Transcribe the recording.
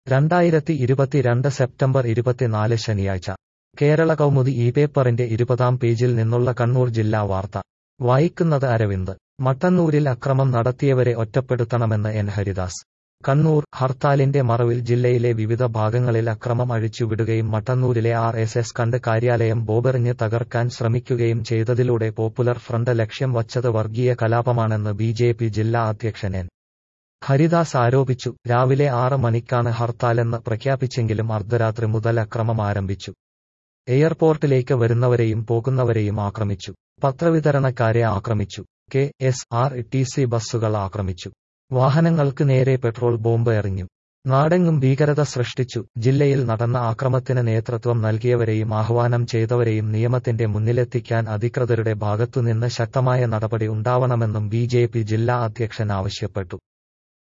2022 September 24 ശനിയാഴ്ച കേരള കൗമുദി ഈ പേപ്പറിന്റെ 20-ാം പേജിൽ നിന്നുള്ള കണ്ണൂർ ജില്ലാ വാർത്ത വായിക്കുന്നത് അരവിന്ദ്. മട്ടന്നൂരിൽ അക്രമം നടത്തിയവരെ ഒറ്റപ്പെടുത്തണമെന്ന് എൻ ഹരിദാസ്. കണ്ണൂർ. ഹർത്താലിന്റെ മറവിൽ ജില്ലയിലെ വിവിധ ഭാഗങ്ങളിൽ അക്രമം അഴിച്ചുവിടുകയും മട്ടന്നൂരിലെ RSS കണ്ട് കാര്യാലയം ബോംബെറിഞ്ഞ് തകർക്കാൻ ശ്രമിക്കുകയും ചെയ്തതിലൂടെ പോപ്പുലർ ഫ്രണ്ട് ലക്ഷ്യം വച്ചത് വർഗീയ കലാപമാണെന്ന് BJP ജില്ലാ അധ്യക്ഷൻ എൻ ഹരിദാസ് ആരോപിച്ചു. രാവിലെ 6 മണിക്കാണ് ഹർത്താലെന്ന് പ്രഖ്യാപിച്ചെങ്കിലും അർദ്ധരാത്രി മുതൽ അക്രമം ആരംഭിച്ചു. എയർപോർട്ടിലേക്ക് വരുന്നവരെയും പോകുന്നവരെയും ആക്രമിച്ചു. പത്രവിതരണക്കാരെ ആക്രമിച്ചു. KSRTC ബസ്സുകൾ ആക്രമിച്ചു. വാഹനങ്ങൾക്ക് നേരെ പെട്രോൾ ബോംബ് എറിഞ്ഞു. നാടെങ്ങും ഭീകരത സൃഷ്ടിച്ചു. ജില്ലയിൽ നടന്ന ആക്രമത്തിന് നേതൃത്വം നൽകിയവരെയും ആഹ്വാനം ചെയ്തവരെയും നിയമത്തിന്റെ മുന്നിലെത്തിക്കാൻ അധികൃതരുടെ ഭാഗത്തുനിന്ന് ശക്തമായ നടപടി ഉണ്ടാവണമെന്നും BJP ജില്ലാ അധ്യക്ഷൻ ആവശ്യപ്പെട്ടു.